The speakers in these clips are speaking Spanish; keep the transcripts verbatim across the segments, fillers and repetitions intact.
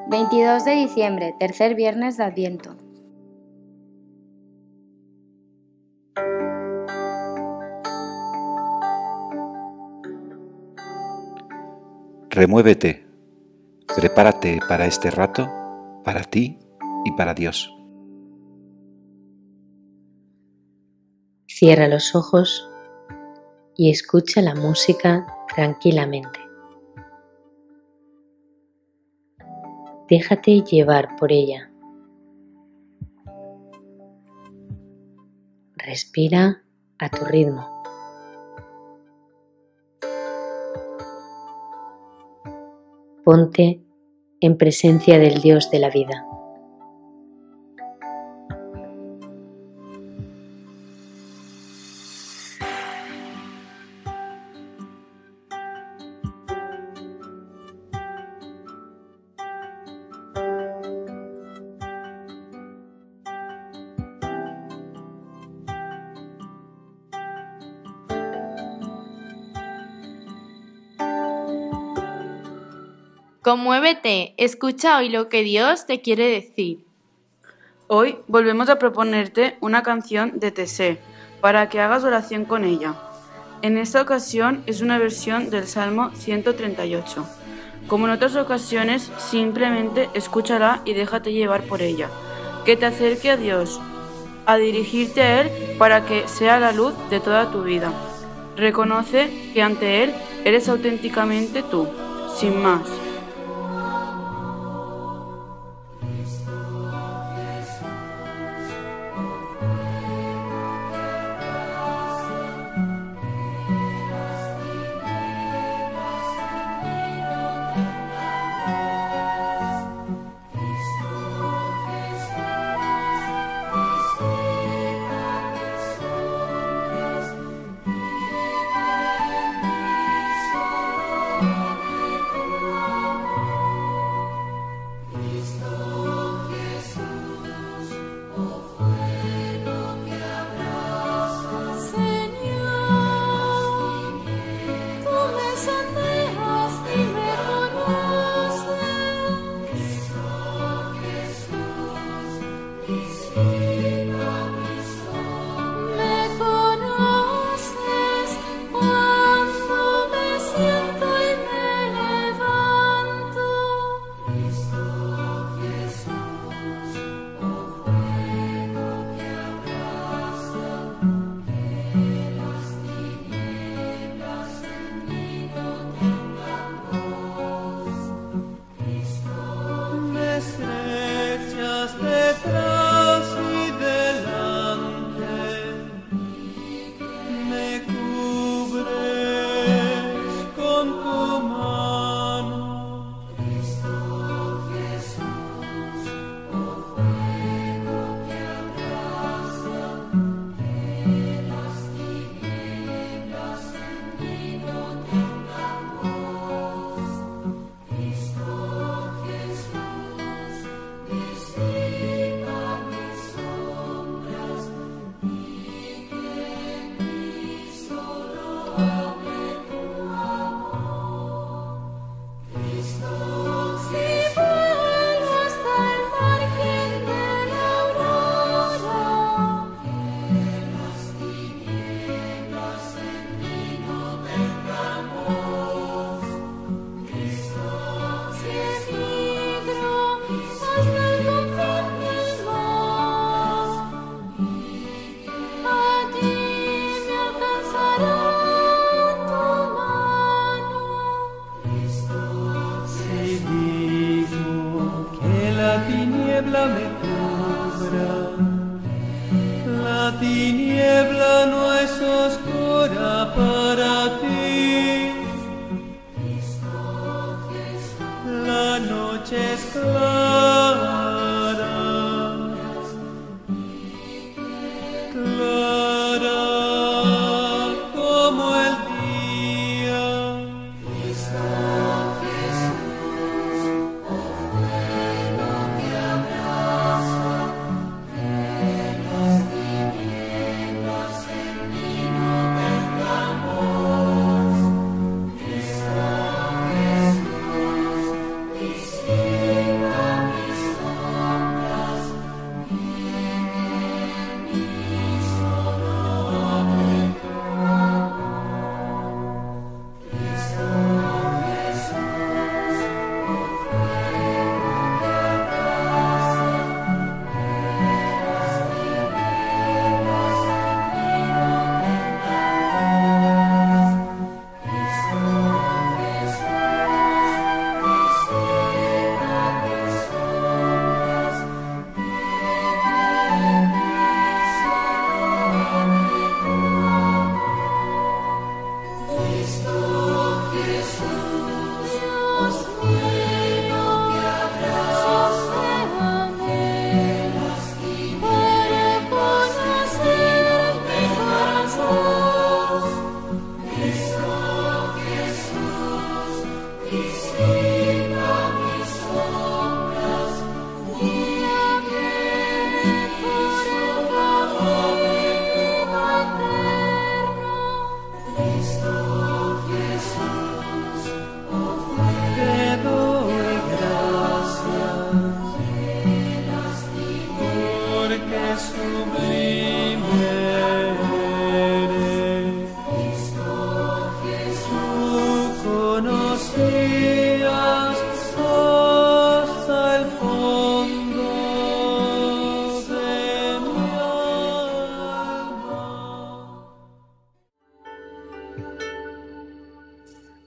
veintidós de diciembre, tercer viernes de Adviento. Remuévete, prepárate para este rato, para ti y para Dios. Cierra los ojos y escucha la música tranquilamente. Déjate llevar por ella. Respira a tu ritmo. Ponte en presencia del Dios de la vida. Conmuévete, escucha hoy lo que Dios te quiere decir. Hoy volvemos a proponerte una canción de Tesé para que hagas oración con ella. En esta ocasión es una versión del Salmo ciento treinta y ocho. Como en otras ocasiones, simplemente escúchala y déjate llevar por ella. Que te acerque a Dios, a dirigirte a Él para que sea la luz de toda tu vida. Reconoce que ante Él eres auténticamente tú, sin más. Me cubra. La tiniebla no es oscura para ti. La noche es clara, clara como el día.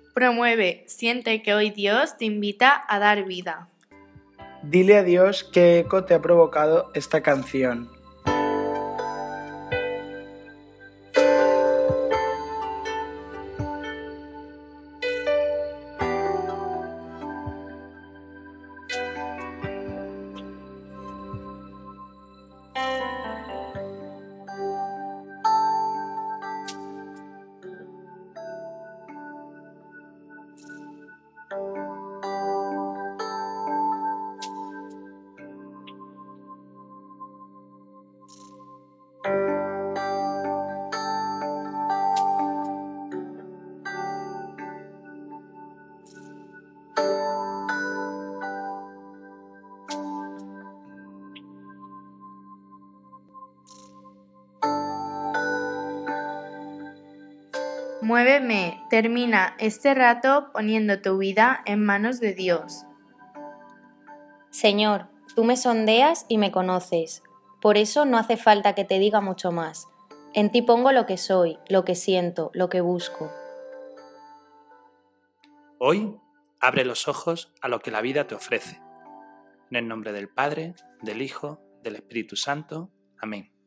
Promueve, siente que hoy Dios te invita a dar vida. Dile a Dios qué eco te ha provocado esta canción. Muéveme, termina este rato poniendo tu vida en manos de Dios. Señor, tú me sondeas y me conoces. Por eso no hace falta que te diga mucho más. En ti pongo lo que soy, lo que siento, lo que busco. Hoy, abre los ojos a lo que la vida te ofrece. En el nombre del Padre, del Hijo, del Espíritu Santo. Amén.